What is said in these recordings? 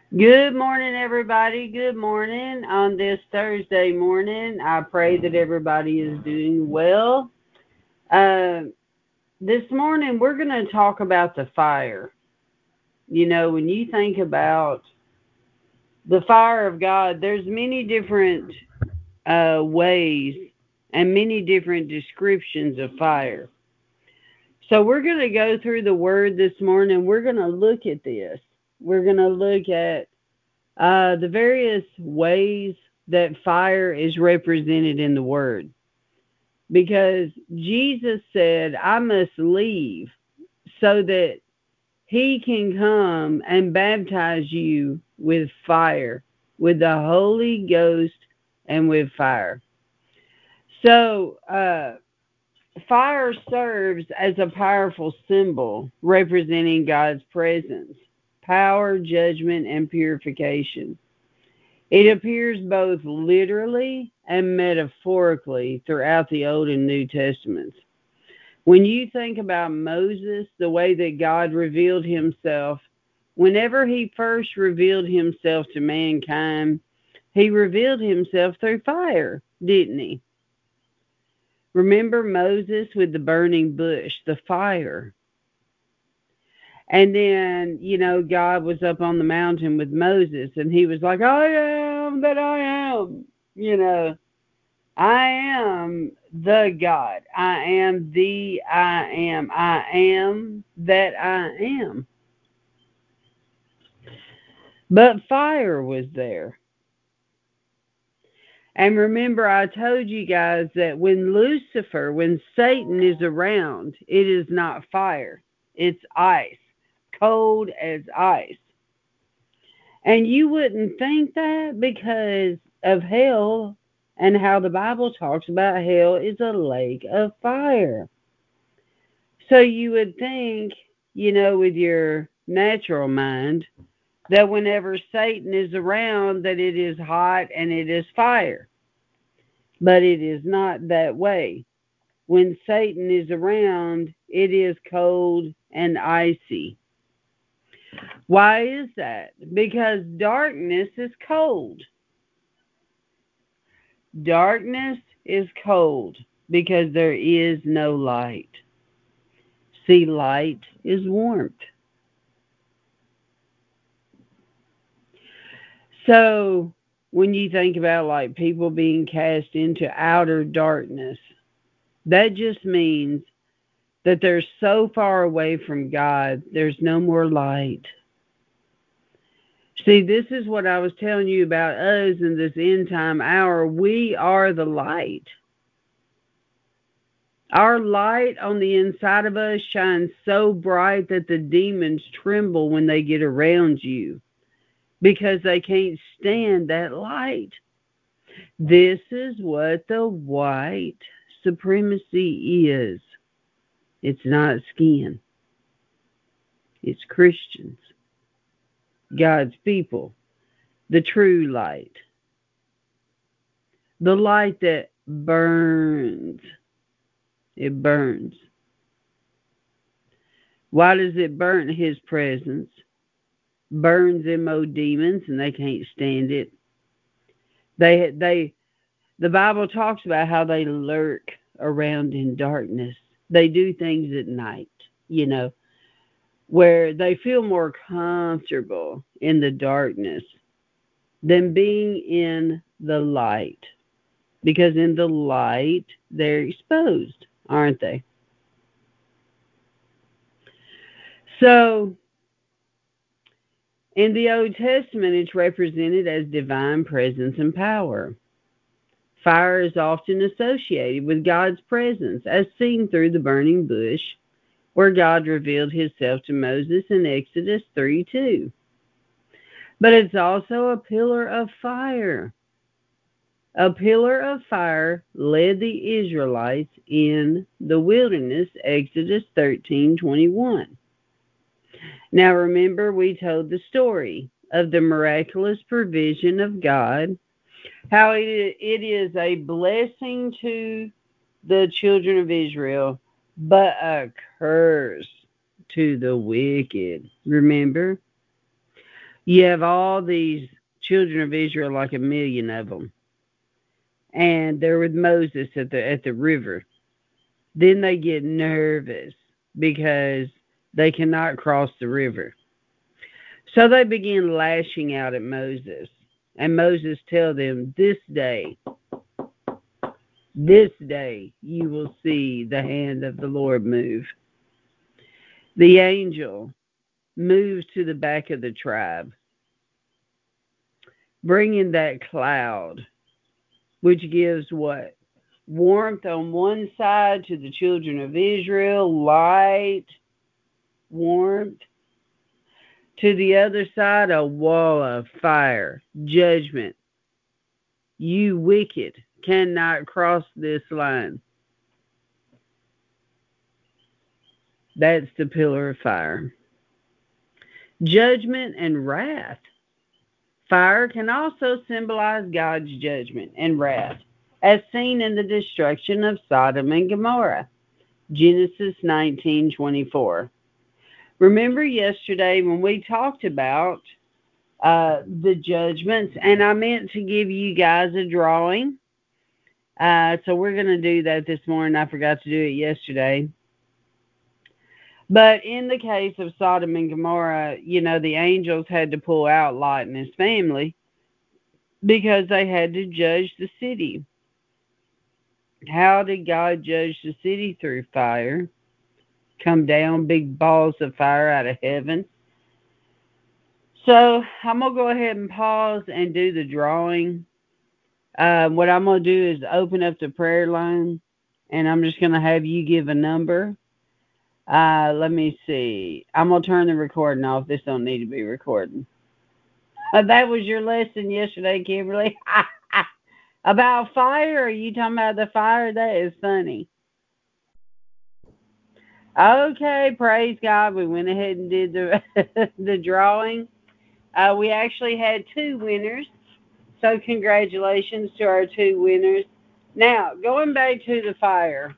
Good morning, everybody. Good morning on this Thursday morning. I pray that everybody is doing well. Uh, this morning, we're going to talk about the fire. You know, when you think about the fire of God, there's many different ways and many different descriptions of fire. So we're going to go through the word this morning. We're going to look at this. We're going to look at the various ways that fire is represented in the word. Because Jesus said, I must leave so that he can come and baptize you with fire, with the Holy Ghost and with fire. So, fire serves as a powerful symbol representing God's presence, power, judgment, and purification. It appears both literally and metaphorically throughout the Old and New Testaments. When you think about Moses, the way that God revealed himself, whenever he first revealed himself to mankind, he revealed himself through fire, didn't he? Remember Moses with the burning bush, the fire. And then, God was up on the mountain with Moses and he was like, I am that I am. You know, I am the God. I am the I am. I am that I am. But fire was there. And remember, I told you guys that when Satan is around, it is not fire, it's ice, cold as ice. And you wouldn't think that because of hell and how the Bible talks about hell is a lake of fire. So you would think, with your natural mind, that whenever Satan is around, that it is hot and it is fire. But it is not that way. When Satan is around, it is cold and icy. Why is that? Because darkness is cold. Darkness is cold because there is no light. See, light is warmth. So, when you think about like people being cast into outer darkness, that just means that they're so far away from God, there's no more light. See, this is what I was telling you about us in this end time hour. We are the light. Our light on the inside of us shines so bright that the demons tremble when they get around you because they can't stand that light. This is what the white supremacy is. It's not skin. It's Christians, God's people, the true light, the light that burns. It burns. Why does it burn? His presence burns them old demons, and they can't stand it. The Bible talks about how they lurk around in darkness. They do things at night, you know, where they feel more comfortable in the darkness than being in the light. Because in the light, they're exposed, aren't they? So, in the Old Testament, it's represented as divine presence and power. Fire is often associated with God's presence, as seen through the burning bush, where God revealed himself to Moses in Exodus 3:2. But it's also a pillar of fire. A pillar of fire led the Israelites in the wilderness, Exodus 13:21. Now remember, we told the story of the miraculous provision of God, how it is a blessing to the children of Israel, but a curse to the wicked. Remember? You have all these children of Israel, like 1,000,000 of them, and they're with Moses at the river. Then they get nervous because they cannot cross the river. So they begin lashing out at Moses. And Moses tell them, this day you will see the hand of the Lord move. The angel moves to the back of the tribe, bringing that cloud, which gives what? Warmth on one side to the children of Israel, light, warmth. To the other side, a wall of fire, judgment. You wicked cannot cross this line. That's the pillar of fire. Judgment and wrath. Fire can also symbolize God's judgment and wrath, as seen in the destruction of Sodom and Gomorrah. Genesis 19:24. Remember yesterday when we talked about the judgments, and I meant to give you guys a drawing. So we're going to do that this morning. I forgot to do it yesterday. But in the case of Sodom and Gomorrah, the angels had to pull out Lot and his family because they had to judge the city. How did God judge the city? Through fire. Come down, big balls of fire out of heaven. So I'm going to go ahead and pause and do the drawing. What I'm going to do is open up the prayer line, and I'm just going to have you give a number. Let me see. I'm going to turn the recording off. This don't need to be recording. That was your lesson yesterday, Kimberly. About fire? Are you talking about the fire? That is funny. Okay, praise God. We went ahead and did the drawing. We actually had 2 winners. So congratulations to our 2 winners. Now, going back to the fire.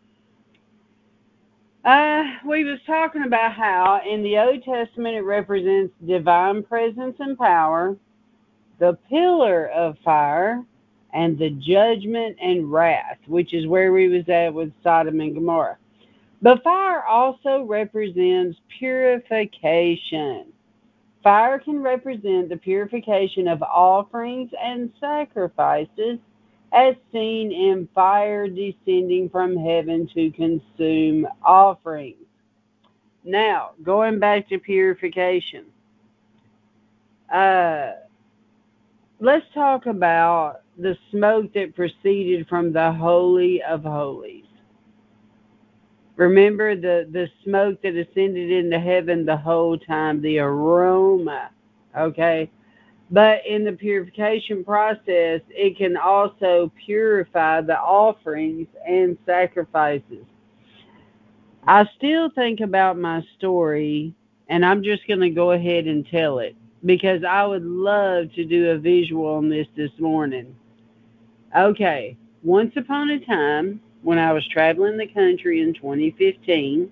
We was talking about how in the Old Testament it represents divine presence and power, the pillar of fire, and the judgment and wrath, which is where we was at with Sodom and Gomorrah. But fire also represents purification. Fire can represent the purification of offerings and sacrifices, as seen in fire descending from heaven to consume offerings. Now, going back to purification, let's talk about the smoke that proceeded from the Holy of Holies. Remember the smoke that ascended into heaven the whole time, the aroma, okay? But in the purification process, it can also purify the offerings and sacrifices. I still think about my story, and I'm just going to go ahead and tell it because I would love to do a visual on this morning. Okay, once upon a time, when I was traveling the country in 2015,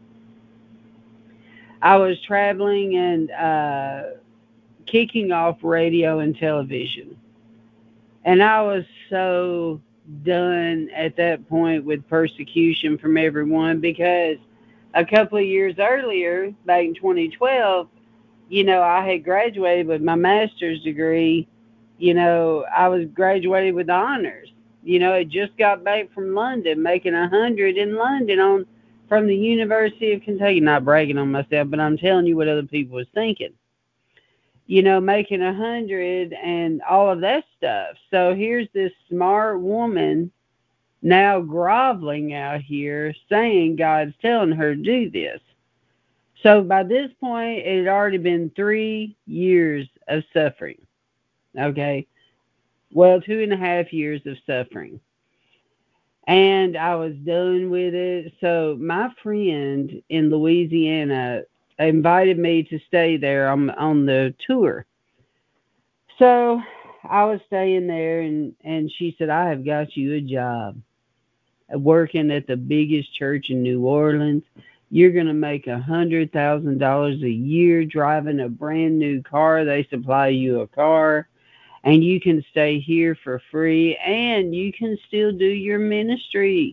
I was traveling and kicking off radio and television. And I was so done at that point with persecution from everyone because a couple of years earlier, back in 2012, I had graduated with my master's degree. I was graduated with honors. I just got back from London, making 100 in London from the University of Kentucky. Not bragging on myself, but I'm telling you what other people was thinking. Making 100 and all of that stuff. So here's this smart woman now groveling out here saying God's telling her to do this. So by this point, it had already been 3 years of suffering. Okay. Well, 2.5 years of suffering. And I was done with it. So my friend in Louisiana invited me to stay there on the tour. So I was staying there, and she said, I have got you a job working at the biggest church in New Orleans. You're going to make $100,000 a year driving a brand new car. They supply you a car, and you can stay here for free, and you can still do your ministry.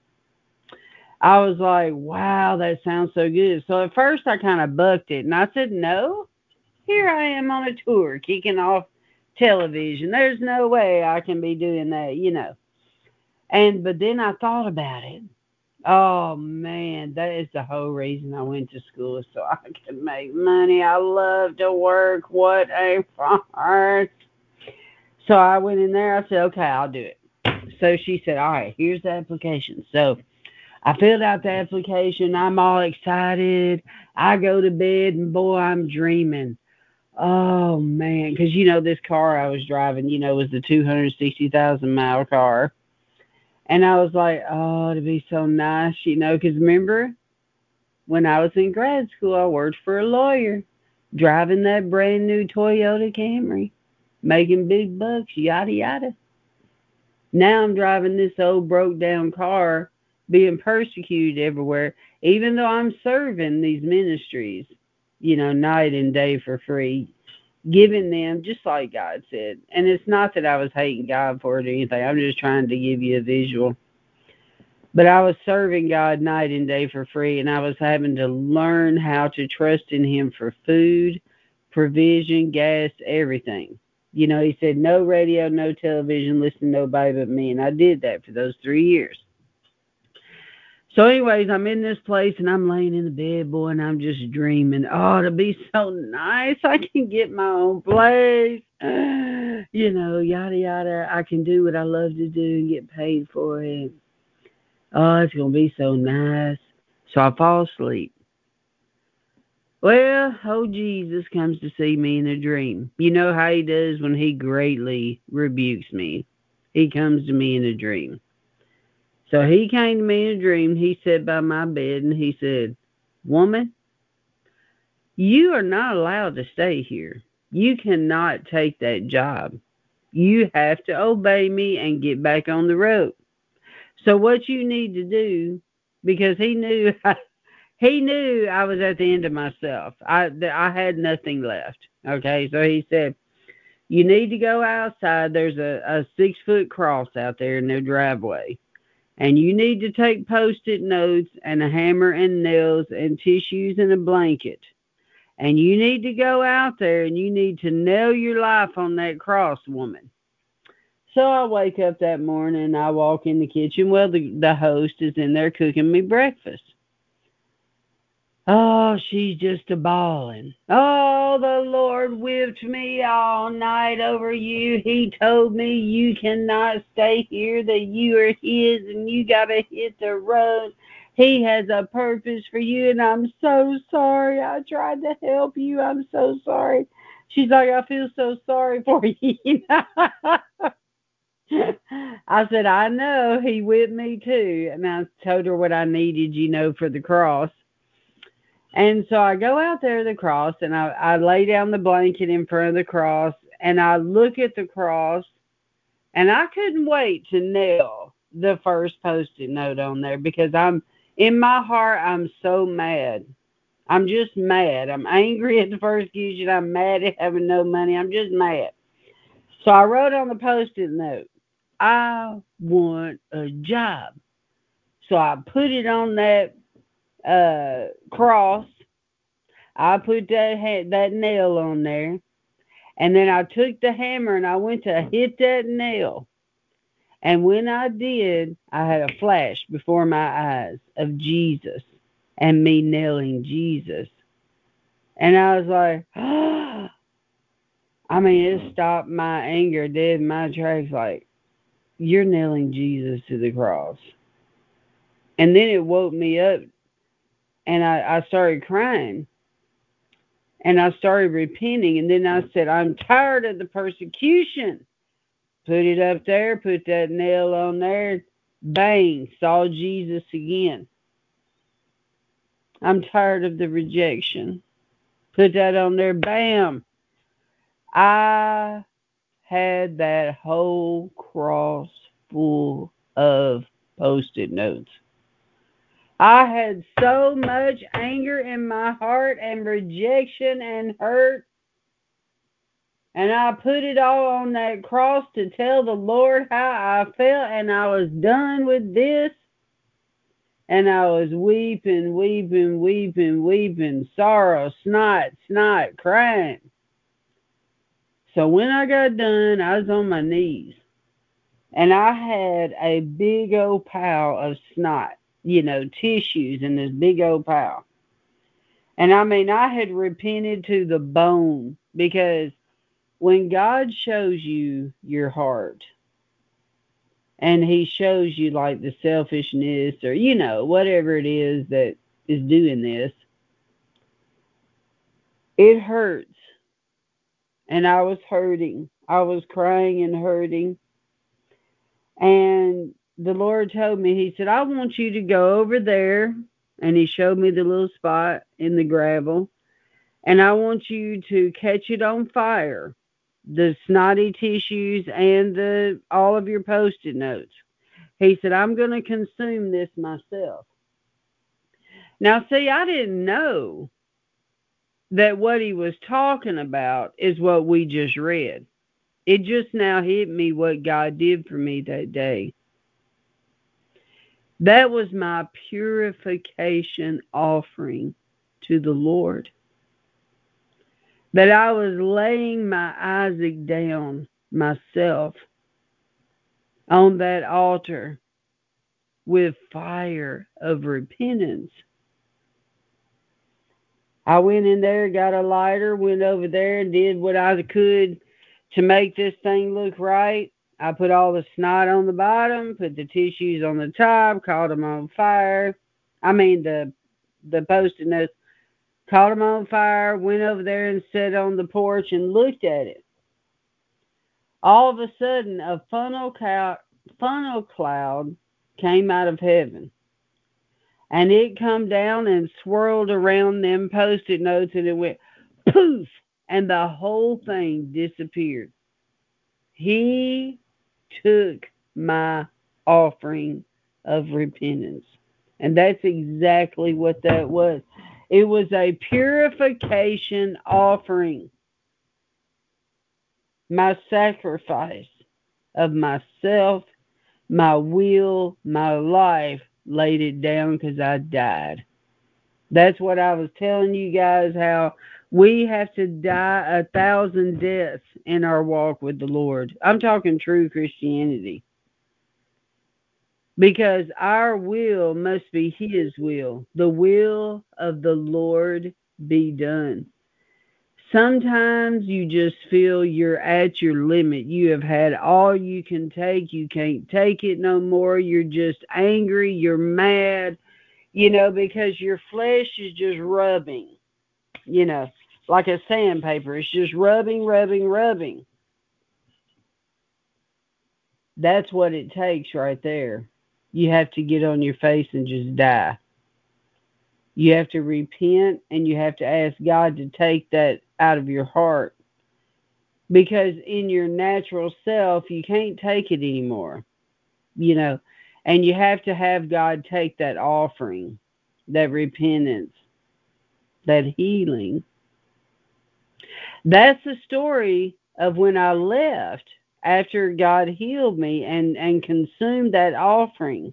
I was like, wow, that sounds so good. So at first I kind of bucked it, and I said, no, here I am on a tour, kicking off television. There's no way I can be doing that. But then I thought about it. Oh man, that is the whole reason I went to school, so I could make money. I love to work. What a part. So I went in there. I said, okay, I'll do it. So she said, all right, here's the application. So I filled out the application. I'm all excited. I go to bed, and boy, I'm dreaming. Oh man, because this car I was driving, was the 260,000 mile car. And I was like, oh, it'd be so nice, because remember when I was in grad school, I worked for a lawyer, driving that brand new Toyota Camry, making big bucks, yada, yada. Now I'm driving this old broke down car, being persecuted everywhere, even though I'm serving these ministries, night and day for free, giving them just like God said. And it's not that I was hating God for it or anything. I'm just trying to give you a visual. But I was serving God night and day for free, and I was having to learn how to trust in Him for food, provision, gas, everything. He said, no radio, no television, listen to nobody but me. And I did that for those 3 years. So anyways, I'm in this place and I'm laying in the bed, boy, and I'm just dreaming. Oh, it'll be so nice. I can get my own place. Yada, yada. I can do what I love to do and get paid for it. Oh, it's going to be so nice. So I fall asleep. Well, oh, Jesus comes to see me in a dream. You know how he does when he greatly rebukes me. He comes to me in a dream. So he came to me in a dream. He sat by my bed and he said, woman, you are not allowed to stay here. You cannot take that job. You have to obey me and get back on the road. So what you need to do, because he knew I was at the end of myself. I had nothing left. Okay, so he said, you need to go outside. There's a 6-foot cross out there in their driveway. And you need to take Post-it notes and a hammer and nails and tissues and a blanket. And you need to go out there and you need to nail your life on that cross, woman. So I wake up that morning and I walk in the kitchen. Well, the host is in there cooking me breakfast. Oh, she's just a bawling. Oh, the Lord whipped me all night over you. He told me you cannot stay here, that you are his and you got to hit the road. He has a purpose for you, and I'm so sorry. I tried to help you. I'm so sorry. She's like, I feel so sorry for you. I said, I know. He whipped me too. And I told her what I needed, for the cross. And so I go out there to the cross and I lay down the blanket in front of the cross and I look at the cross and I couldn't wait to nail the first Post-it note on there because in my heart, I'm so mad. I'm just mad. I'm angry at the persecution. I'm mad at having no money. I'm just mad. So I wrote on the Post-it note, I want a job. So I put it on that cross. I put that nail on there, and then I took the hammer and I went to hit that nail. And when I did, I had a flash before my eyes of Jesus and me nailing Jesus. And I was like, it stopped my anger dead in my tracks. Like, you're nailing Jesus to the cross. And then it woke me up, and I started crying. And I started repenting, and then I said, I'm tired of the persecution. Put it up there, put that nail on there, bang, saw Jesus again. I'm tired of the rejection. Put that on there, bam. I had that whole cross full of Post-it notes. I had so much anger in my heart and rejection and hurt. And I put it all on that cross to tell the Lord how I felt, and I was done with this. And I was weeping, weeping, weeping, weeping, sorrow, snot, crying. So when I got done, I was on my knees. And I had a big old pile of snot, tissues in this big old pile. And I mean, I had repented to the bone because when God shows you your heart and he shows you like the selfishness or, whatever it is that is doing this, it hurts. And I was hurting. I was crying and hurting. And the Lord told me, he said, I want you to go over there. And he showed me the little spot in the gravel. And I want you to catch it on fire, the snotty tissues and all of your Post-it notes. He said, I'm going to consume this myself. Now, see, I didn't know that what he was talking about is what we just read. It just now hit me what God did for me that day. That was my purification offering to the Lord. That I was laying my Isaac down myself on that altar with fire of repentance. I went in there, got a lighter, went over there and did what I could to make this thing look right. I put all the snot on the bottom, put the tissues on the top, caught them on fire. I mean the Post-it notes, caught them on fire, went over there and sat on the porch and looked at it. All of a sudden, a funnel cloud came out of heaven. And it come down and swirled around them Post-it notes, and it went poof, and the whole thing disappeared. He took my offering of repentance. And that's exactly what that was. It was a purification offering. My sacrifice of myself, my will, my life, laid it down because I died. That's what I was telling you guys, how we have to die 1,000 deaths in our walk with the Lord. I'm talking true Christianity. Because our will must be his will. The will of the Lord be done. Sometimes you just feel you're at your limit. You have had all you can take. You can't take it no more. You're just angry. You're mad, because your flesh is just rubbing, like a sandpaper. It's just rubbing, rubbing, rubbing. That's what it takes right there. You have to get on your face and just die. You have to repent and you have to ask God to take that out of your heart. Because in your natural self, you can't take it anymore, and you have to have God take that offering, that repentance, that healing. That's the story of when I left after God healed me and consumed that offering.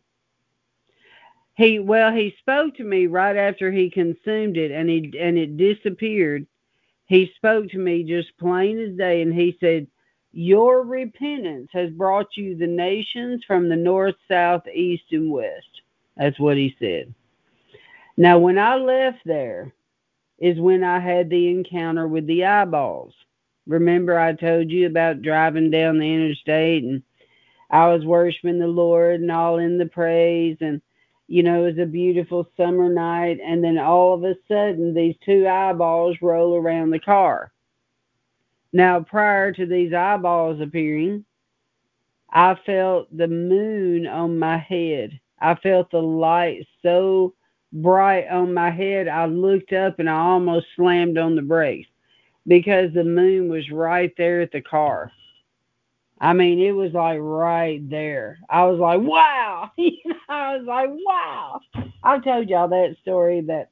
He spoke to me right after he consumed it and it disappeared. He spoke to me just plain as day, and he said, your repentance has brought you the nations from the north, south, east, and west. That's what he said. Now, when I left there is when I had the encounter with the eyeballs. Remember I told you about driving down the interstate and I was worshiping the Lord and all in the praise, and it was a beautiful summer night, and then all of a sudden these two eyeballs roll around the car. Now, prior to these eyeballs appearing, I felt the moon on my head. I felt the light so bright on my head, I looked up and I almost slammed on the brakes because the moon was right there at the car. I mean, it was like right there. I was like, wow. I was like, wow. I've told y'all that story that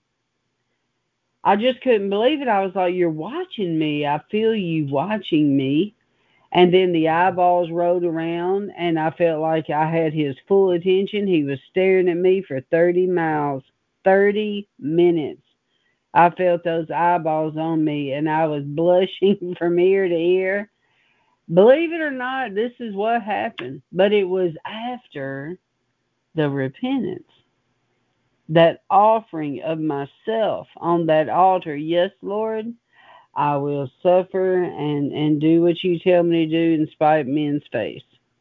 I just couldn't believe it. I was like, you're watching me. I feel you watching me. And then the eyeballs rolled around, and I felt like I had his full attention. He was staring at me for 30 miles, 30 minutes. I felt those eyeballs on me, and I was blushing from ear to ear. Believe it or not, this is what happened. But it was after the repentance, that offering of myself on that altar. Yes, Lord, I will suffer and do what you tell me to do in spite of men's face.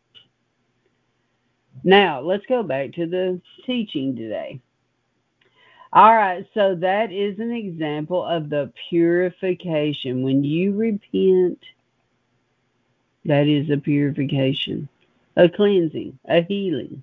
Now, let's go back to the teaching today. All right, so that is an example of the purification. When you repent, that is a purification, a cleansing, a healing.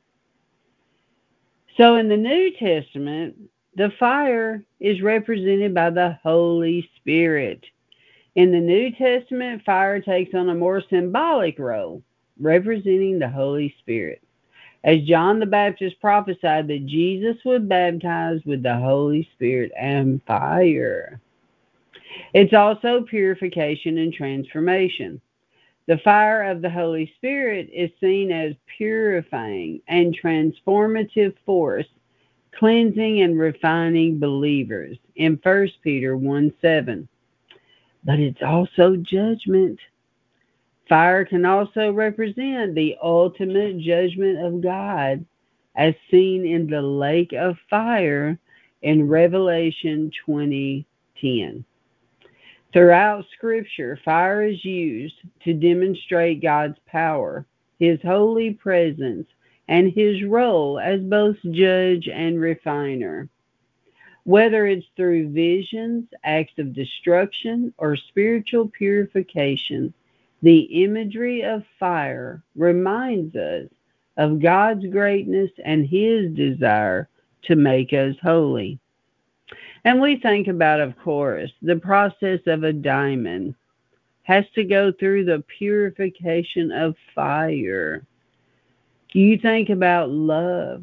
So in the New Testament, the fire is represented by the Holy Spirit. In the New Testament, fire takes on a more symbolic role, representing the Holy Spirit, as John the Baptist prophesied that Jesus would baptize with the Holy Spirit and fire. It's also purification and transformation. The fire of the Holy Spirit is seen as purifying and transformative force, cleansing and refining believers in 1 Peter 1:7. But it's also judgment. Fire can also represent the ultimate judgment of God, as seen in the lake of fire in Revelation 20:10. Throughout Scripture, fire is used to demonstrate God's power, His holy presence, and His role as both judge and refiner. Whether it's through visions, acts of destruction, or spiritual purification, the imagery of fire reminds us of God's greatness and His desire to make us holy. And we think about, of course, the process of a diamond has to go through the purification of fire. You think about love.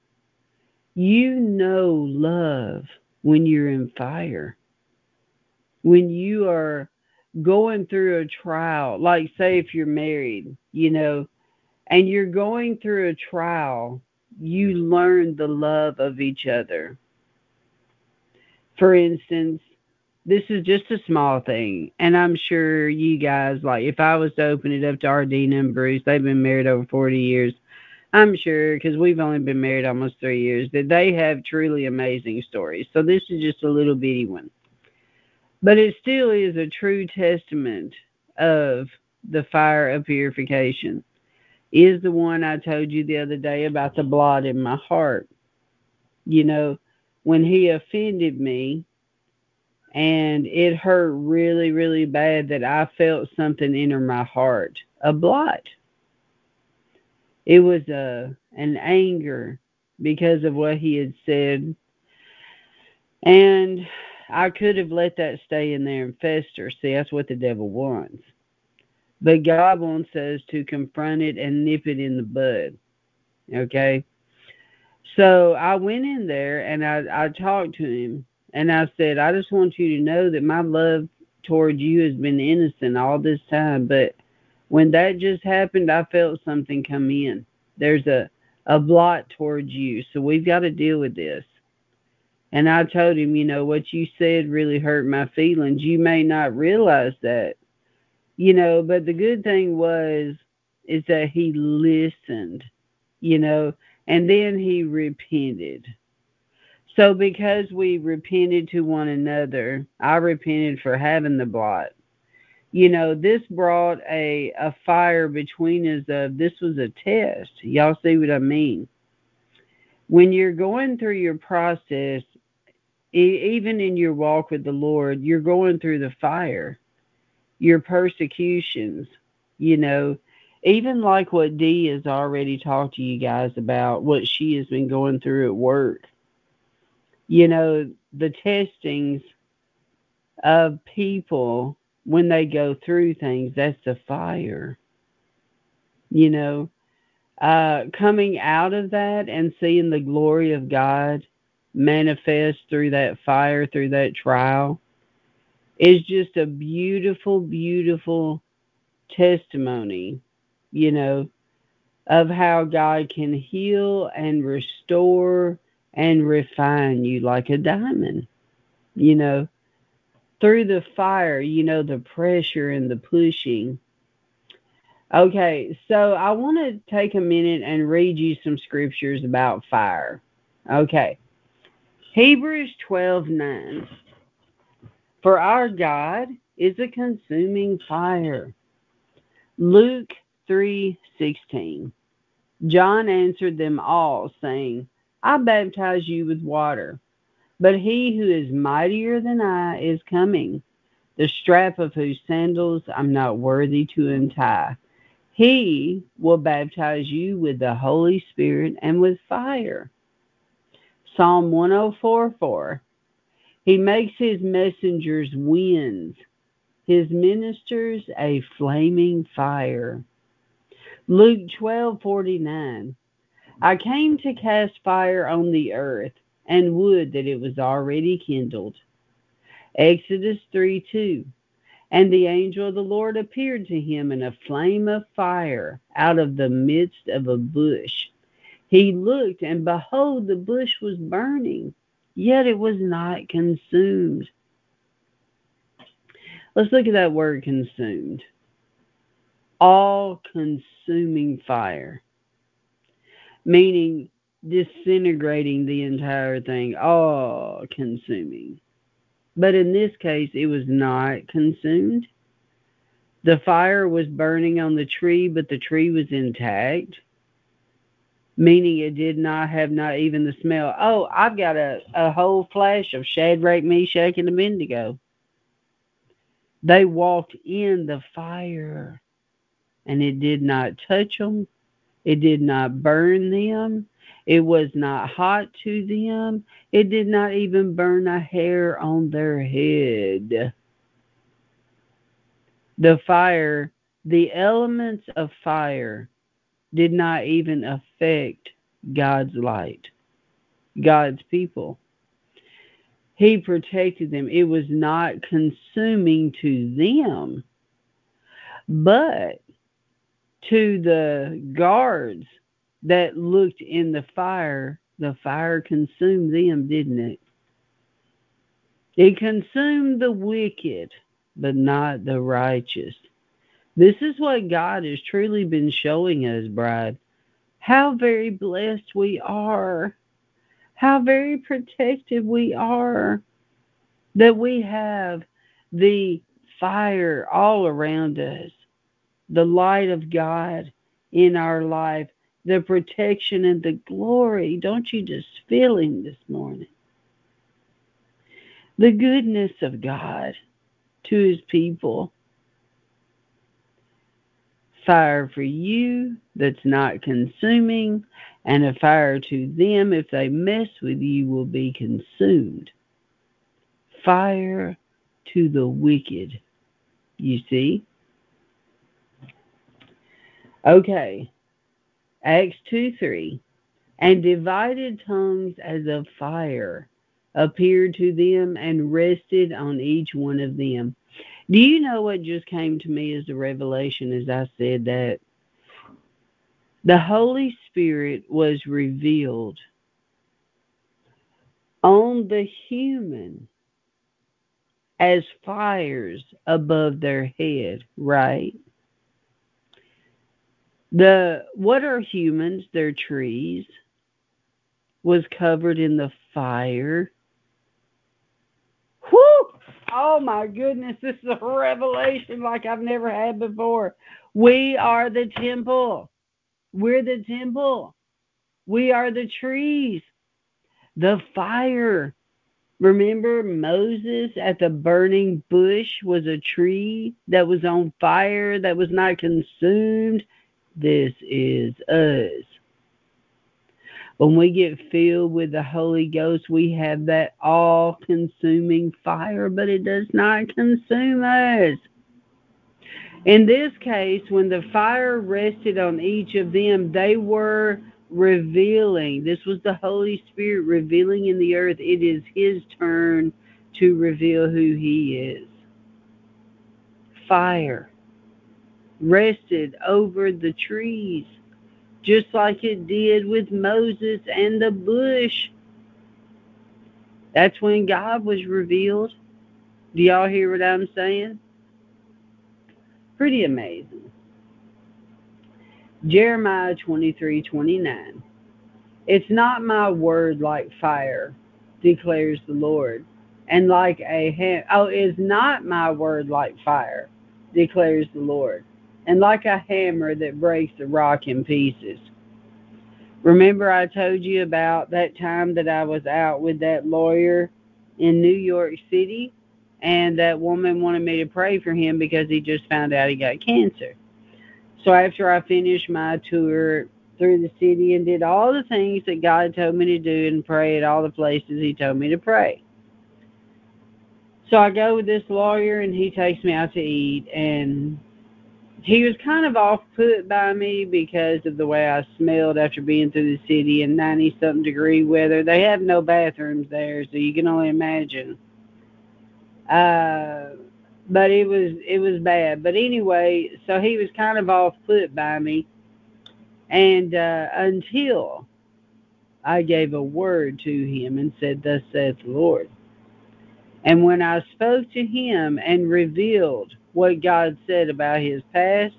You know love when you're in fire. When you are going through a trial, like say if you're married, and you're going through a trial, you learn the love of each other. For instance, this is just a small thing, and I'm sure you guys, like, if I was to open it up to Ardina and Bruce, they've been married over 40 years. I'm sure, because we've only been married almost 3 years, that they have truly amazing stories. So this is just a little bitty one. But it still is a true testament of the fire of purification. Is the one I told you the other day about the blot in my heart. When he offended me, and it hurt really, really bad that I felt something enter my heart, a blot. It was an anger because of what he had said, and I could have let that stay in there and fester. See, that's what the devil wants. But God wants us to confront it and nip it in the bud. Okay? So I went in there and I talked to him, and I said, I just want you to know that my love toward you has been innocent all this time. But when that just happened, I felt something come in. There's a blot towards you. So we've got to deal with this. And I told him, what you said really hurt my feelings. You may not realize that, but the good thing is that he listened, and then he repented. So because we repented to one another, I repented for having the blot. This brought a fire between us. This was a test. Y'all see what I mean? When you're going through your process, even in your walk with the Lord, you're going through the fire, your persecutions, even like what Dee has already talked to you guys about, what she has been going through at work. The testings of people when they go through things, that's the fire. you know, coming out of that and seeing the glory of God manifest through that fire, through that trial, is just a beautiful, beautiful testimony, you know, of how God can heal and restore and refine you like a diamond, you know, through the fire, you know, the pressure and the pushing. Okay, so I want to take a minute and read you some scriptures about fire. Okay, Hebrews 12:9. For our God is a consuming fire. Luke 3:16. John answered them all, saying, I baptize you with water, but he who is mightier than I is coming, the strap of whose sandals I'm not worthy to untie. He will baptize you with the Holy Spirit and with fire. Psalm 104:4. He makes his messengers winds, his ministers a flaming fire. Luke 12:49. I came to cast fire on the earth, and would that it was already kindled. Exodus 3:2. And the angel of the Lord appeared to him in a flame of fire out of the midst of a bush. He looked, and behold, the bush was burning, yet it was not consumed. Let's look at that word consumed. All consuming fire, meaning disintegrating the entire thing, all consuming. But in this case, it was not consumed. The fire was burning on the tree, but the tree was intact, meaning it did not have not even the smell. Oh, I've got a whole flash of Shadrach, Meshach, and Abednego. They walked in the fire, and it did not touch them. It did not burn them. It was not hot to them. It did not even burn a hair on their head. The fire, the elements of fire, did not even affect God's light, God's people. He protected them. It was not consuming to them, but to the guards that looked in the fire consumed them, didn't it? It consumed the wicked, but not the righteous. This is what God has truly been showing us, bride. How very blessed we are. How very protected we are that we have the fire all around us, the light of God in our life, the protection and the glory. Don't you just feel Him this morning? The goodness of God to His people. Fire for you that's not consuming, and a fire to them if they mess with you will be consumed. Fire to the wicked, you see? Okay, Acts 2:3. And divided tongues as of fire appeared to them and rested on each one of them. Do you know what just came to me as a revelation as I said that? The Holy Spirit was revealed on the human as fires above their head, right? What are humans? They're trees. Was covered in the fire. Whoo! Oh my goodness, this is a revelation like I've never had before. We are the temple. We're the temple. We are the trees. The fire. Remember Moses at the burning bush was a tree that was on fire, that was not consumed. This is us. When we get filled with the Holy Ghost, we have that all-consuming fire, but it does not consume us. In this case, when the fire rested on each of them, they were revealing. This was the Holy Spirit revealing in the earth. It is His turn to reveal who He is. Fire rested over the trees, just like it did with Moses and the bush. That's when God was revealed. Do y'all hear what I'm saying? Pretty amazing. Jeremiah 23:29. It's not my word like fire, declares the Lord, and like is not my word like fire, declares the Lord, and like a hammer that breaks the rock in pieces. Remember I told you about that time that I was out with that lawyer in New York City, and that woman wanted me to pray for him because he just found out he got cancer. So after I finished my tour through the city and did all the things that God told me to do and pray at all the places He told me to pray. So I go with this lawyer and he takes me out to eat, and he was kind of off put by me because of the way I smelled after being through the city in 90-something degree weather. They have no bathrooms there, so you can only imagine. Uh, but it was bad. But anyway, so he was kind of off put by me, and until I gave a word to him and said, "Thus saith the Lord." And when I spoke to him and revealed what God said about his past,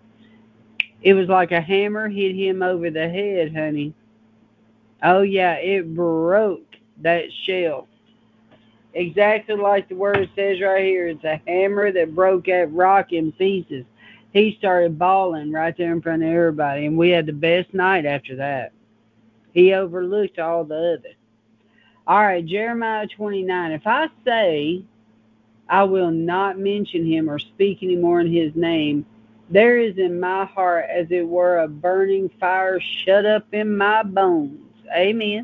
it was like a hammer hit him over the head, honey. Oh, yeah, it broke that shell. Exactly like the word says right here. It's a hammer that broke that rock in pieces. He started bawling right there in front of everybody, and we had the best night after that. He overlooked all the others. All right, Jeremiah 29. If I say I will not mention him or speak any more in his name, there is in my heart as it were a burning fire shut up in my bones. Amen.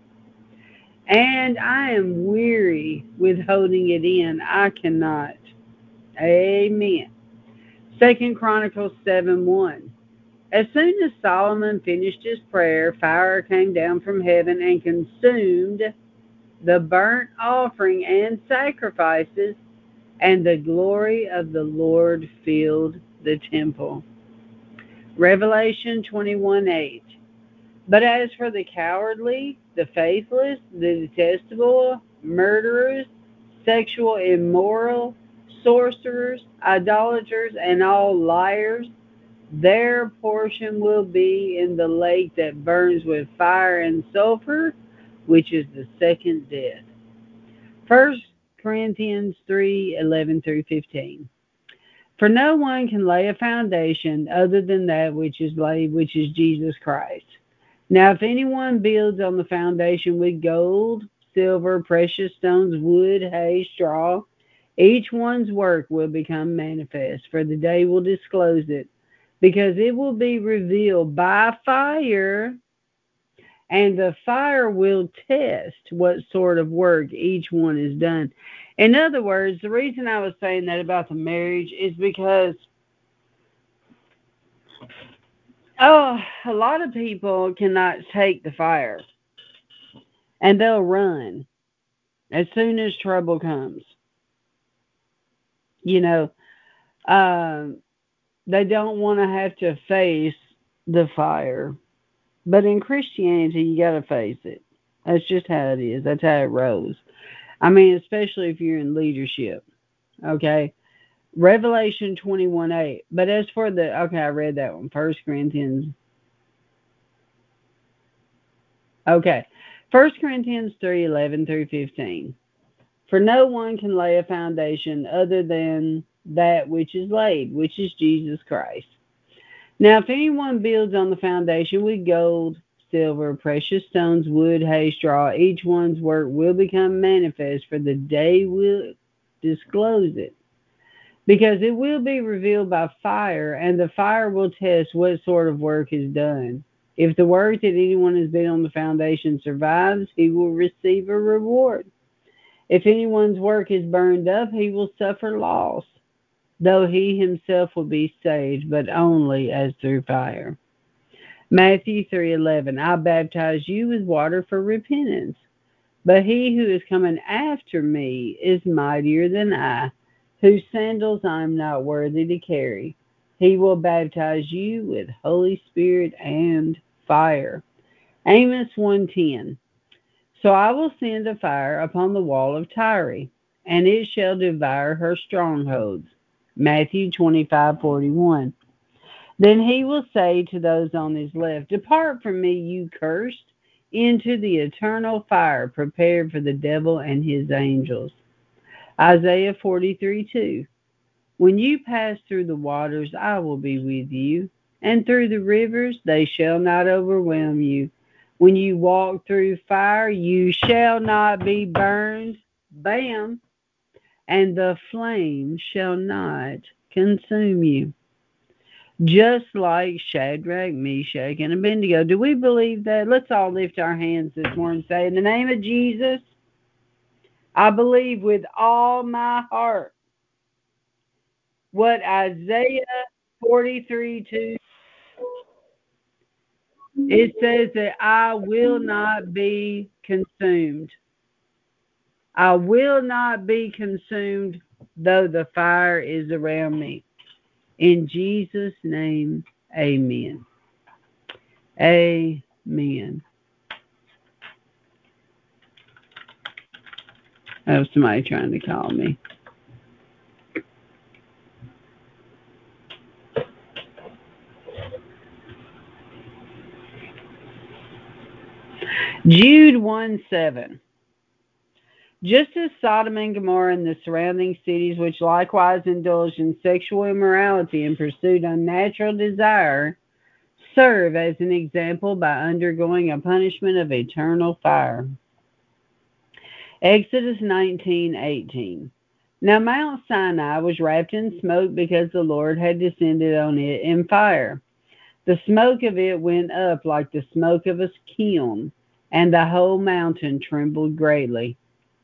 And I am weary with holding it in. I cannot. Amen. Second Chronicles 7:1. As soon as Solomon finished his prayer, fire came down from heaven and consumed the burnt offering and sacrifices, and the glory of the Lord filled the temple. Revelation 21:8. But as for the cowardly, the faithless, the detestable, murderers, sexual immoral, sorcerers, idolaters, and all liars, their portion will be in the lake that burns with fire and sulfur, which is the second death. First Corinthians 3:11 through 15. For no one can lay a foundation other than that which is laid, which is Jesus Christ. Now, if anyone builds on the foundation with gold, silver, precious stones, wood, hay, straw, each one's work will become manifest, for the day will disclose it, because it will be revealed by fire, and the fire will test what sort of work each one has done. In other words, the reason I was saying that about the marriage is because, a lot of people cannot take the fire, and they'll run as soon as trouble comes. You know, um, they don't want to have to face the fire. But in Christianity, you got to face it. That's just how it is. That's how it rolls. I mean, especially if you're in leadership. Okay. Revelation 21:8. But as for okay, I read that one. First Corinthians. Okay. First Corinthians 3:11 through 15. For no one can lay a foundation other than that which is laid, which is Jesus Christ. Now, if anyone builds on the foundation with gold, silver, precious stones, wood, hay, straw, each one's work will become manifest, for the day will disclose it. Because it will be revealed by fire, and the fire will test what sort of work is done. If the work that anyone has been on the foundation survives, he will receive a reward. If anyone's work is burned up, he will suffer loss. though he himself will be saved, but only as through fire. Matthew 3:11, I baptize you with water for repentance, but he who is coming after me is mightier than I, whose sandals I am not worthy to carry. He will baptize you with Holy Spirit and fire. Amos 1:10, so I will send a fire upon the wall of Tyre, and it shall devour her strongholds. Matthew 25:41. Then he will say to those on his left, depart from me, you cursed, into the eternal fire prepared for the devil and his angels. Isaiah 43:2. When you pass through the waters, I will be with you, and through the rivers, they shall not overwhelm you. When you walk through fire, you shall not be burned. Bam! And the flame shall not consume you. Just like Shadrach, Meshach, and Abednego. Do we believe that? Let's all lift our hands this morning and say, in the name of Jesus, I believe with all my heart what Isaiah 43:2, it says that I will not be consumed. I will not be consumed though the fire is around me. In Jesus' name, amen. Amen. That was somebody trying to call me. Jude 1:7. Just as Sodom and Gomorrah and the surrounding cities, which likewise indulged in sexual immorality and pursued unnatural desire, serve as an example by undergoing a punishment of eternal fire. Exodus 19:18. Now Mount Sinai was wrapped in smoke because the Lord had descended on it in fire. The smoke of it went up like the smoke of a kiln, and the whole mountain trembled greatly.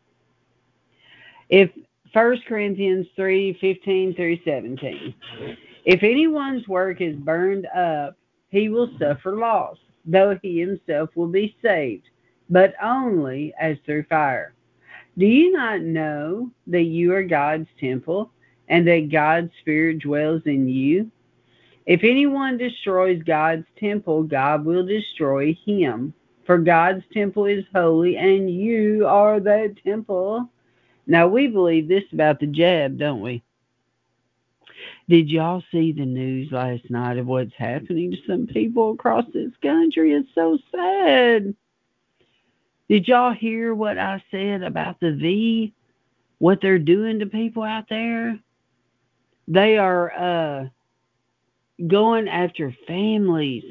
If 1 Corinthians 3:15 through 17. If anyone's work is burned up, he will suffer loss, though he himself will be saved, but only as through fire. Do you not know that you are God's temple and that God's Spirit dwells in you? If anyone destroys God's temple, God will destroy him. For God's temple is holy, and you are that temple. Now, we believe this about the jab, don't we? Did y'all see the news last night of what's happening to some people across this country? It's so sad. Did y'all hear what I said about the V? What they're doing to people out there? They are going after families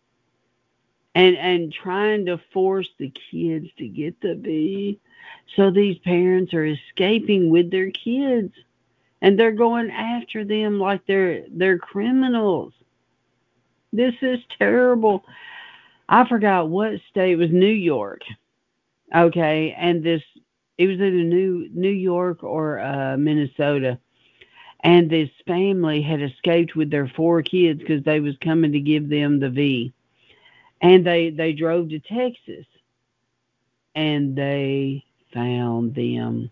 and trying to force the kids to get the V. So these parents are escaping with their kids, and they're going after them like they're criminals. This is terrible. I forgot what state. It was New York. Okay, and it was either New York or Minnesota, and this family had escaped with their 4 kids because they was coming to give them the V, and they drove to Texas, and they found them,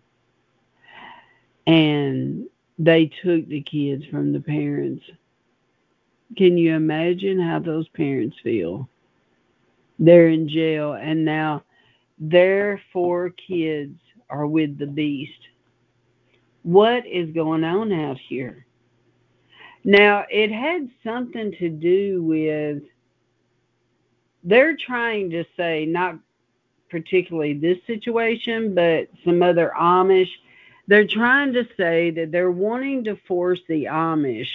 and they took the kids from the parents. Can you imagine how those parents feel? They're in jail, and now their 4 kids are with the beast. What is going on out here? Now, it had something to do with, they're trying to say, not particularly this situation, but some other Amish. They're trying to say that they're wanting to force the Amish.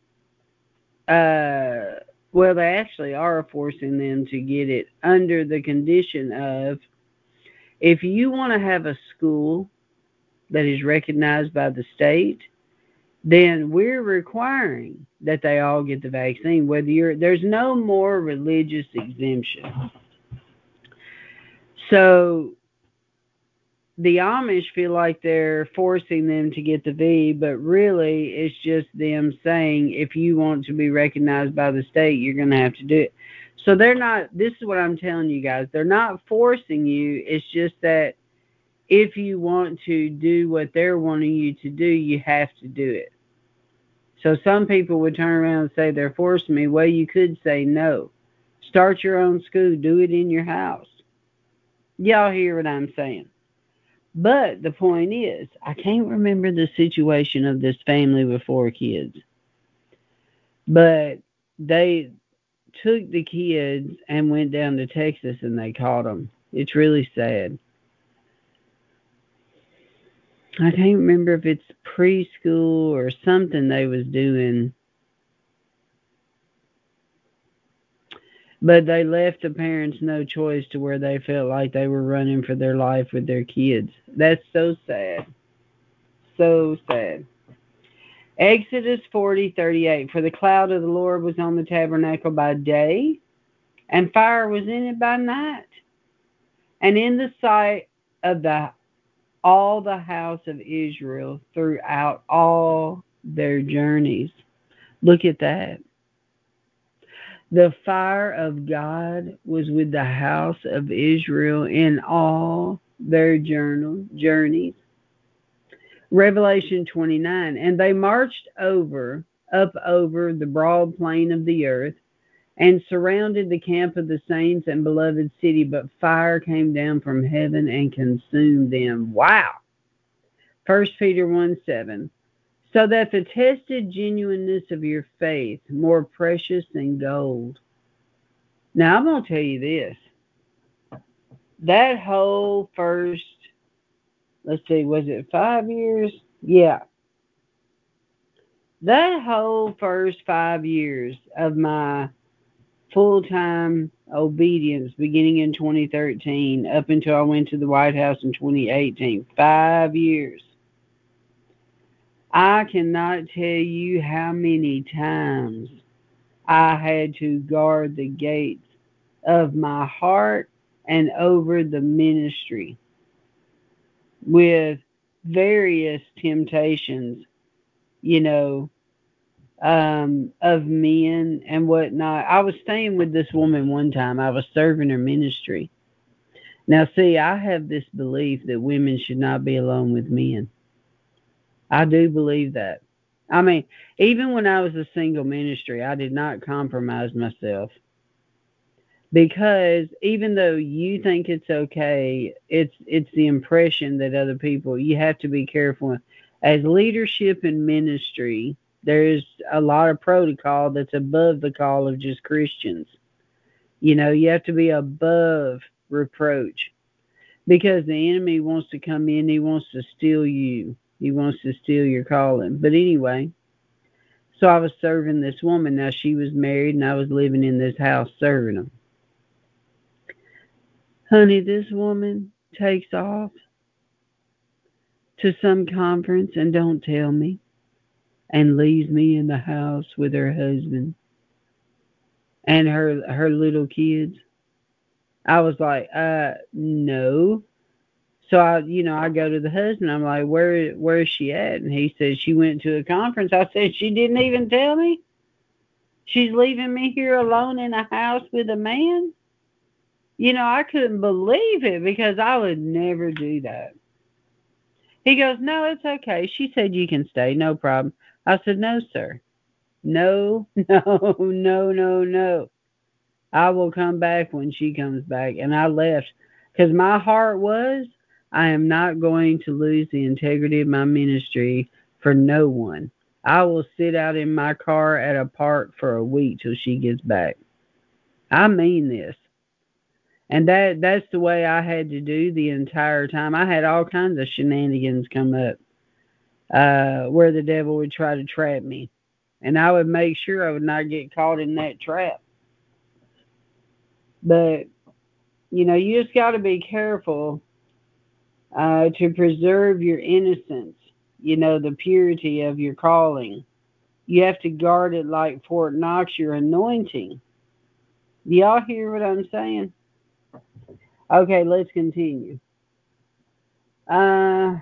Well, they actually are forcing them to get it under the condition of, if you want to have a school that is recognized by the state, then we're requiring that they all get the vaccine. There's no more religious exemption. So the Amish feel like they're forcing them to get the V, but really it's just them saying if you want to be recognized by the state, you're going to have to do it. So they're not, this is what I'm telling you guys, they're not forcing you. It's just that if you want to do what they're wanting you to do, you have to do it. So some people would turn around and say they're forcing me. Well, you could say no. Start your own school, do it in your house. Y'all hear what I'm saying? But the point is, I can't remember the situation of this family with 4 kids, but they took the kids and went down to Texas and they caught them. It's really sad. I can't remember if it's preschool or something they was doing, but they left the parents no choice to where they felt like they were running for their life with their kids. That's so sad. So sad. Exodus 40:38. For the cloud of the Lord was on the tabernacle by day, and fire was in it by night, and in the sight of all the house of Israel throughout all their journeys. Look at that. The fire of God was with the house of Israel in all their journeys. Revelation 29. And they marched up over the broad plain of the earth, and surrounded the camp of the saints and beloved city, but fire came down from heaven and consumed them. Wow. 1 Peter 1:7. So that the tested genuineness of your faith, more precious than gold. Now I'm going to tell you this. That whole first, let's see, was it 5 years? Yeah. That whole first 5 years of my full-time obedience beginning in 2013 up until I went to the White House in 2018. 5 years. I cannot tell you how many times I had to guard the gates of my heart and over the ministry with various temptations, you know, of men and whatnot. I was staying with this woman one time. I was serving her ministry. Now, see, I have this belief that women should not be alone with men. I do believe that. I mean, even when I was a single ministry, I did not compromise myself because even though you think it's okay, it's the impression that other people. You have to be careful. As leadership in ministry, there's a lot of protocol that's above the call of just Christians. You know, you have to be above reproach because the enemy wants to come in. He wants to steal you. He wants to steal your calling. But anyway, so I was serving this woman. Now she was married and I was living in this house serving them. Honey, this woman takes off to some conference and don't tell me and leaves me in the house with her husband and her little kids. I was like, no. So I go to the husband. I'm like, where is she at? And he says she went to a conference. I said, she didn't even tell me. She's leaving me here alone in a house with a man. I couldn't believe it because I would never do that. He goes, no, it's okay. She said you can stay, no problem. I said, no, sir. No, no, no, no, no. I will come back when she comes back. And I left because my heart was, I am not going to lose the integrity of my ministry for no one. I will sit out in my car at a park for a week till she gets back. I mean this. And that's the way I had to do the entire time. I had all kinds of shenanigans come up where the devil would try to trap me. And I would make sure I would not get caught in that trap. But, you just got to be careful to preserve your innocence, the purity of your calling. You have to guard it like Fort Knox, your anointing. Do y'all hear what I'm saying? Okay, let's continue. Uh,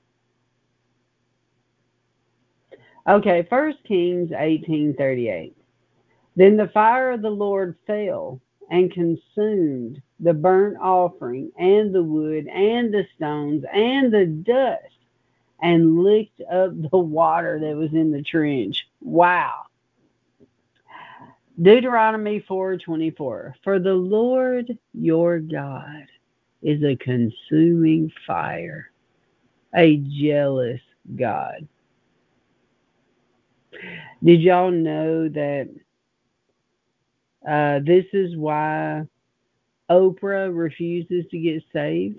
okay, First Kings 18:38. Then the fire of the Lord fell and consumed the burnt offering and the wood and the stones and the dust and licked up the water that was in the trench. Wow. Deuteronomy 4:24. For the Lord your God is a consuming fire, a jealous God. Did y'all know that this is why Oprah refuses to get saved?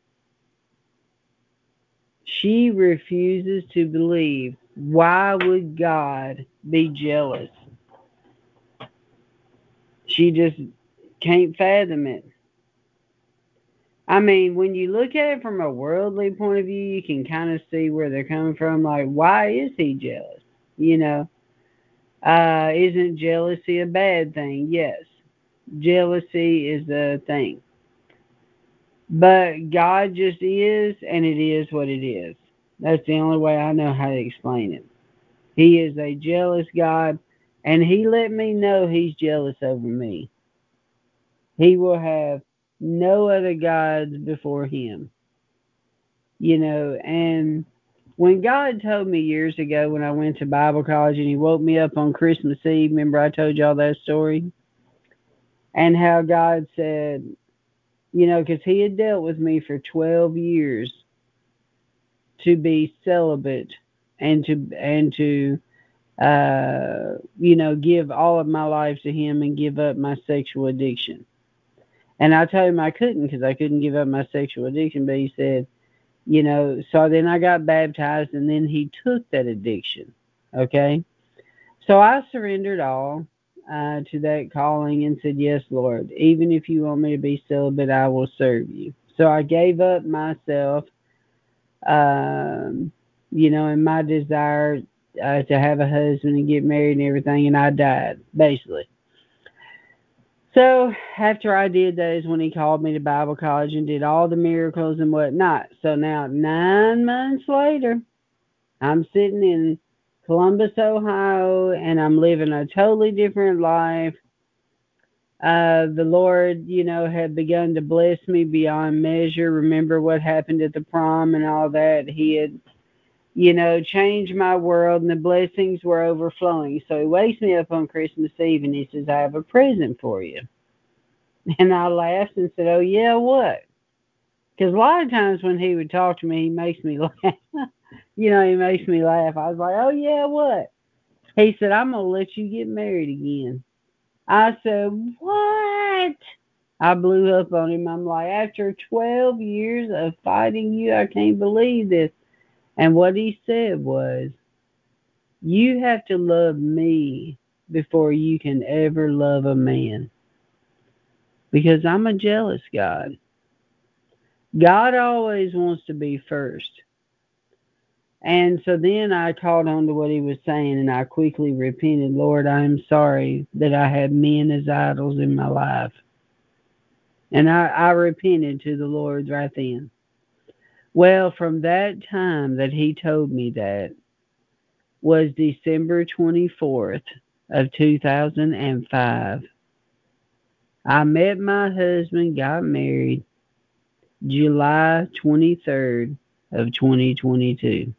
She refuses to believe. Why would God be jealous? She just can't fathom it. I mean, when you look at it from a worldly point of view, you can kind of see where they're coming from. Like, why is he jealous? You know, isn't jealousy a bad thing? Yes, jealousy is a thing. But God just is, and it is what it is. That's the only way I know how to explain it. He is a jealous God, and He let me know He's jealous over me. He will have no other gods before Him. You know, and when God told me years ago when I went to Bible college and He woke me up on Christmas Eve, remember I told y'all that story? And how God said, you know, because He had dealt with me for 12 years to be celibate and to you know, give all of my life to Him and give up my sexual addiction. And I told Him I couldn't because I couldn't give up my sexual addiction. But He said, you know, so then I got baptized and then He took that addiction. Okay. So I surrendered all to that calling and said, yes, Lord, even if you want me to be celibate, I will serve you. So I gave up myself, um, you know, and my desire to have a husband and get married and everything, and I died, basically. So after I did that is when He called me to Bible college and did all the miracles and whatnot. So now 9 months later, I'm sitting in Columbus, Ohio, and I'm living a totally different life. The Lord, you know, had begun to bless me beyond measure. Remember what happened at the prom and all that? He had, you know, changed my world and the blessings were overflowing. So He wakes me up on Christmas Eve and He says, I have a present for you. And I laughed and said, oh, yeah, what? Because a lot of times when He would talk to me, He makes me laugh. You know, He makes me laugh. I was like, oh, yeah, what? He said, I'm going to let you get married again. I said, what? I blew up on him. I'm like, after 12 years of fighting you, I can't believe this. And what he said was, you have to love me before you can ever love a man. Because I'm a jealous God. God always wants to be first. And so then I caught on to what he was saying, and I quickly repented, Lord, I am sorry that I had men as idols in my life. And I repented to the Lord right then. Well, from that time that he told me that was December 24th of 2005. I met my husband, got married July 23rd of 2022.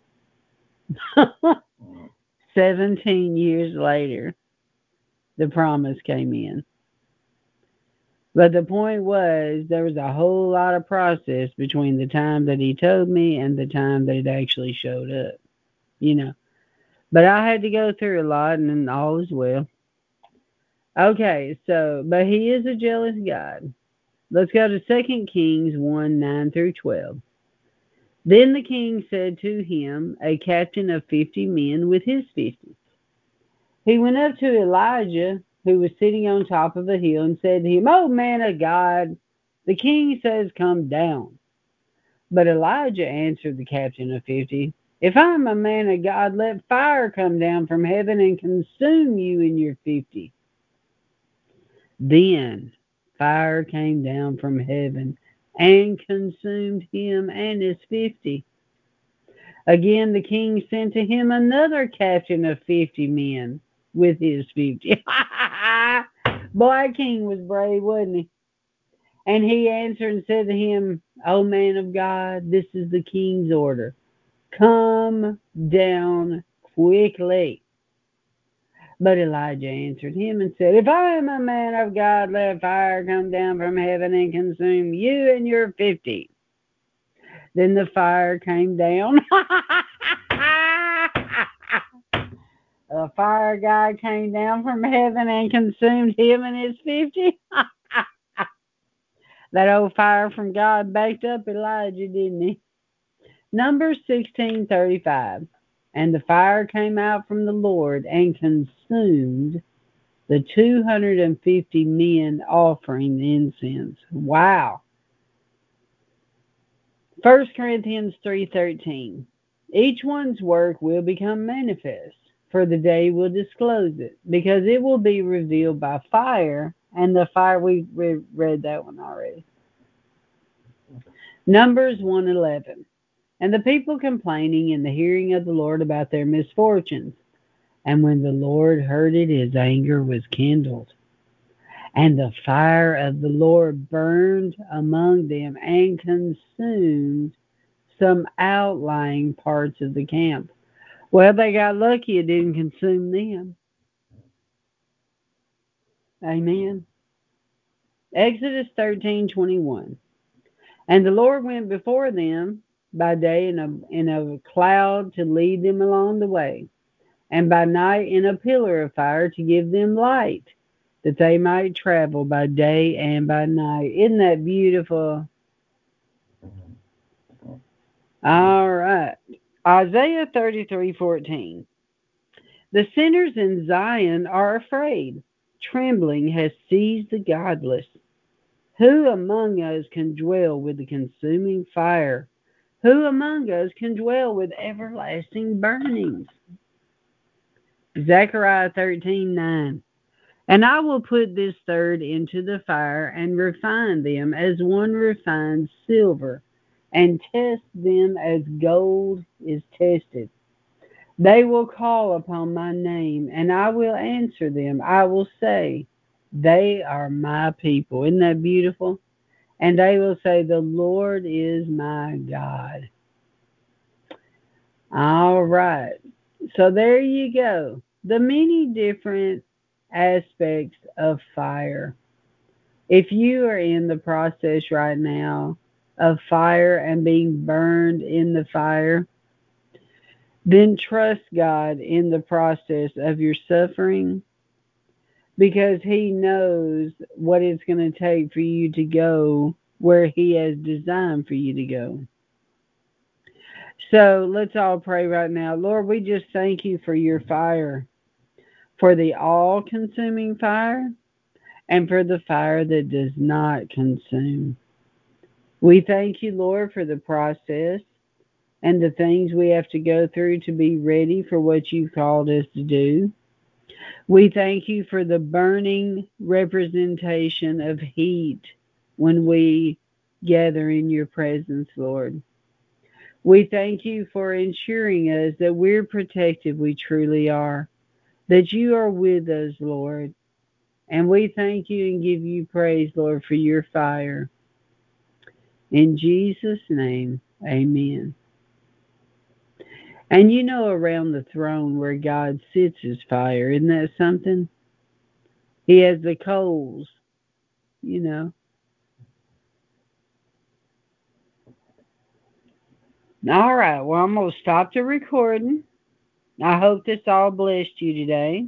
17 years later, the promise came in. But the point was, there was a whole lot of process between the time that he told me and the time that it actually showed up, you know. But I had to go through a lot, and then all is well. Okay, so, but He is a jealous God. Let's go to 2 Kings 1 9 through 12. Then the king said to him, a captain of 50 men with his 50. He went up to Elijah, who was sitting on top of a hill, and said to him, O man of God, the king says, come down. But Elijah answered the captain of 50, if I am a man of God, let fire come down from heaven and consume you and your 50. Then fire came down from heaven and consumed him and his 50. Again, the king sent to him another captain of 50 men with his 50. Boy, king was brave, wasn't he? And he answered and said to him, O man of God, this is the king's order. Come down quickly. But Elijah answered him and said, If I am a man of God, let fire come down from heaven and consume you and your 50. Then the fire came down. A fire god came down from heaven and consumed him and his 50. That old fire from God baked up Elijah, didn't he? Numbers 16:35. And the fire came out from the Lord and consumed the 250 men offering incense. Wow. 1 Corinthians 3:13. Each one's work will become manifest, for the day will disclose it, because it will be revealed by fire, and the fire, we read that one already. Numbers 1:11. And the people complaining in the hearing of the Lord about their misfortunes. And when the Lord heard it, his anger was kindled. And the fire of the Lord burned among them and consumed some outlying parts of the camp. Well, they got lucky it didn't consume them. Amen. Exodus 13:21. And the Lord went before them by day in a cloud to lead them along the way, and by night in a pillar of fire to give them light, that they might travel by day and by night. Isn't that beautiful? All right. Isaiah 33:14. The sinners in Zion are afraid. Trembling has seized the godless. Who among us can dwell with the consuming fire? Who among us can dwell with everlasting burnings? Zechariah 13:9. And I will put this third into the fire and refine them as one refines silver, and test them as gold is tested. They will call upon my name, and I will answer them. I will say, they are my people. Isn't that beautiful? And they will say, the Lord is my God. All right. So there you go. The many different aspects of fire. If you are in the process right now of fire and being burned in the fire, then trust God in the process of your suffering, because he knows what it's going to take for you to go where he has designed for you to go. So let's all pray right now. Lord, we just thank you for your fire, for the all-consuming fire, and for the fire that does not consume. We thank you, Lord, for the process and the things we have to go through to be ready for what you've called us to do. We thank you for the burning representation of heat when we gather in your presence, Lord. We thank you for ensuring us that we're protected. We truly are. That you are with us, Lord. And we thank you and give you praise, Lord, for your fire. In Jesus' name, amen. And you know, around the throne where God sits is fire. Isn't that something? He has the coals, you know. All right, well, I'm going to stop the recording. I hope this all blessed you today.